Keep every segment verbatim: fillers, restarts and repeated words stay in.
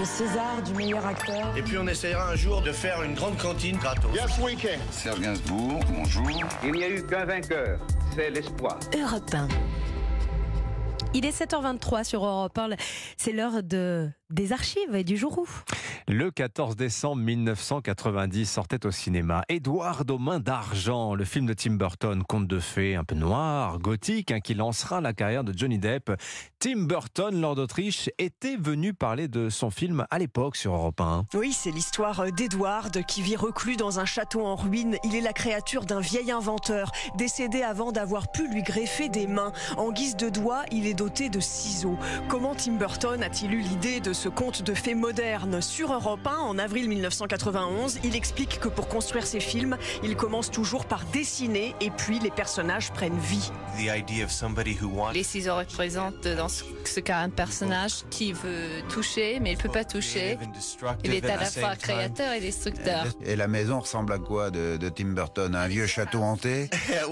le César du meilleur acteur. Et puis on essaiera un jour de faire une grande cantine gratos. Yes, we can. Serge Gainsbourg, bonjour. Il n'y a eu qu'un vainqueur, c'est l'espoir. Europe un. Il est sept heures vingt-trois sur Europe un. C'est l'heure de, des archives et du jour où. Le quatorze décembre mille neuf cent quatre-vingt-dix sortait au cinéma Édouard aux mains d'argent, le film de Tim Burton, conte de fées un peu noir, gothique, hein, qui lancera la carrière de Johnny Depp. Tim Burton, lord d'Autriche, était venu parler de son film à l'époque sur Europe un. Oui, c'est l'histoire d'Edward qui vit reclus dans un château en ruine. Il est la créature d'un vieil inventeur, décédé avant d'avoir pu lui greffer des mains. En guise de doigts, il est doté de ciseaux. Comment Tim Burton a-t-il eu l'idée de ce conte de fées moderne? Sur Europe un, en avril mille neuf cent quatre-vingt-onze, il explique que pour construire ses films, il commence toujours par dessiner et puis les personnages prennent vie. Les ciseaux représentent dans ce cas un personnage qui veut toucher, mais il ne peut pas toucher. Il est à la fois créateur et destructeur. Et la maison ressemble à quoi de, de Tim Burton? Un vieux château hanté?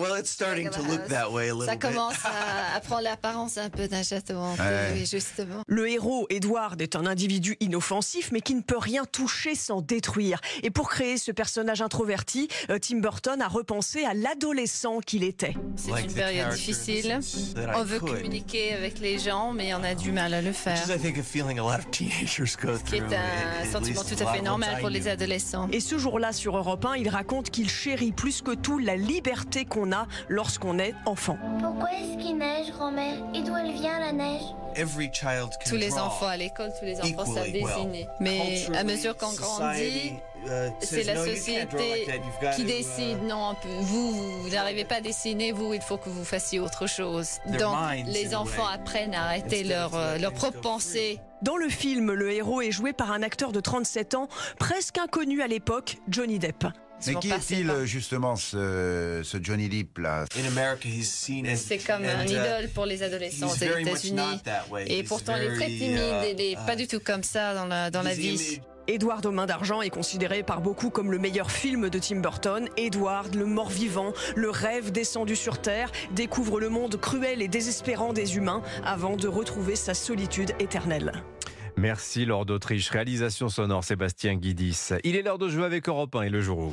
Ça commence à, à prendre l'apparence un peu d'un château hanté, Ouais. oui, justement. Le héros, Edward, est un individu inoffensif, mais qui ne peut rien toucher sans détruire. Et pour créer ce personnage introverti, euh, Tim Burton a repensé à l'adolescent qu'il était. C'est une période difficile. On veut communiquer avec les gens, mais on a du mal à le faire. Ce qui est un sentiment tout à fait normal pour les adolescents. Et ce jour-là, sur Europe un, il raconte qu'il chérit plus que tout la liberté qu'on a lorsqu'on est enfant. Pourquoi est-ce qu'il neige, grand-mère? Et d'où elle vient, la neige? Tous les enfants à l'école, tous les enfants savent dessiner. Mais à mesure qu'on grandit, c'est la société qui décide. Non, vous, vous n'arrivez pas à dessiner, vous, il faut que vous fassiez autre chose. Donc, les enfants apprennent à arrêter leur, leur propre pensée. Dans le film, le héros est joué par un acteur de trente-sept ans, presque inconnu à l'époque, Johnny Depp. Mais qui est-il justement ce, ce Johnny Depp là? C'est comme un idole pour les adolescents aux États-Unis. Et pourtant, il est très timide, il n'est pas du tout comme ça dans la, dans la vie. Edward aux mains d'argent est considéré par beaucoup comme le meilleur film de Tim Burton. Edward, le mort-vivant, le rêve descendu sur Terre, découvre le monde cruel et désespérant des humains avant de retrouver sa solitude éternelle. Merci lord d'Autriche. Réalisation sonore Sébastien Guidis. Il est l'heure de jouer avec Europe un et le jour où.